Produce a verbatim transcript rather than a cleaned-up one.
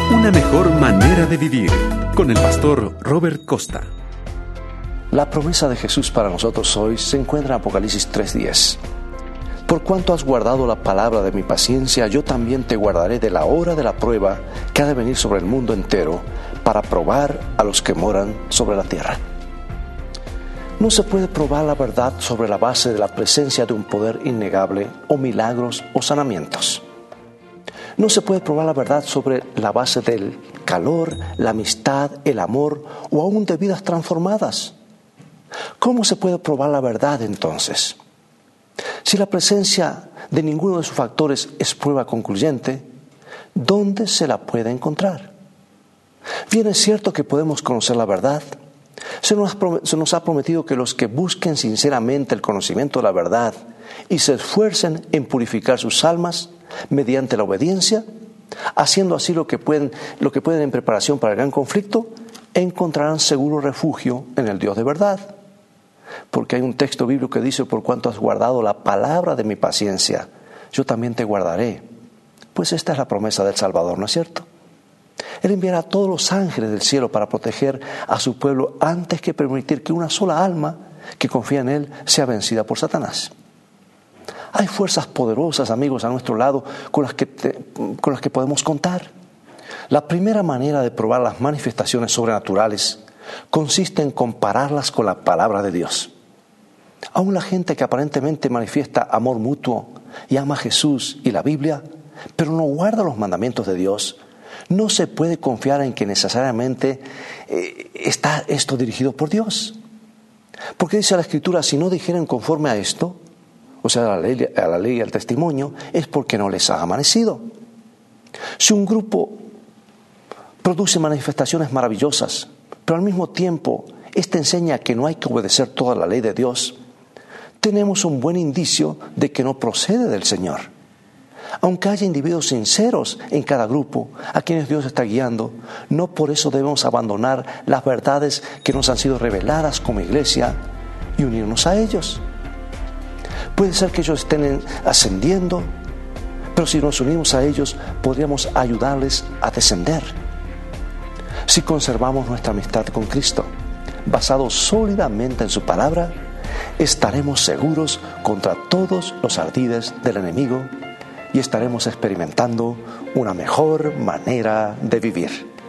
Una mejor manera de vivir, con el pastor Robert Costa. La promesa de Jesús para nosotros hoy se encuentra en Apocalipsis tres diez. Por cuanto has guardado la palabra de mi paciencia, yo también te guardaré de la hora de la prueba que ha de venir sobre el mundo entero, para probar a los que moran sobre la tierra. No se puede probar la verdad sobre la base de la presencia de un poder innegable, o milagros o sanamientos. No se puede probar la verdad sobre la base del calor, la amistad, el amor o aún de vidas transformadas. ¿Cómo se puede probar la verdad entonces? Si la presencia de ninguno de sus factores es prueba concluyente, ¿dónde se la puede encontrar? Bien, es cierto que podemos conocer la verdad. Se nos, se nos ha prometido que los que busquen sinceramente el conocimiento de la verdad y se esfuercen en purificar sus almas mediante la obediencia, haciendo así lo que pueden, lo que pueden en preparación para el gran conflicto, encontrarán seguro refugio en el Dios de verdad. Porque hay un texto bíblico que dice: por cuanto has guardado la palabra de mi paciencia, yo también te guardaré. Pues esta es la promesa del Salvador, ¿no es cierto? Él enviará a todos los ángeles del cielo para proteger a su pueblo antes que permitir que una sola alma que confía en Él sea vencida por Satanás. Hay fuerzas poderosas, amigos, a nuestro lado con las que, te, con las que podemos contar. La primera manera de probar las manifestaciones sobrenaturales consiste en compararlas con la palabra de Dios. Aún la gente que aparentemente manifiesta amor mutuo y ama a Jesús y la Biblia, pero no guarda los mandamientos de Dios, no se puede confiar en que necesariamente eh, está esto dirigido por Dios. Porque dice la Escritura: si no dijeren conforme a esto, o sea, a la ley, a la ley y al testimonio, es porque no les ha amanecido. Si un grupo produce manifestaciones maravillosas, pero al mismo tiempo ésta enseña que no hay que obedecer toda la ley de Dios, tenemos un buen indicio de que no procede del Señor. Aunque haya individuos sinceros en cada grupo a quienes Dios está guiando, no por eso debemos abandonar las verdades que nos han sido reveladas como iglesia y unirnos a ellos. Puede ser que ellos estén ascendiendo, pero si nos unimos a ellos, podríamos ayudarles a descender. Si conservamos nuestra amistad con Cristo, basado sólidamente en su palabra, estaremos seguros contra todos los ardides del enemigo y estaremos experimentando una mejor manera de vivir.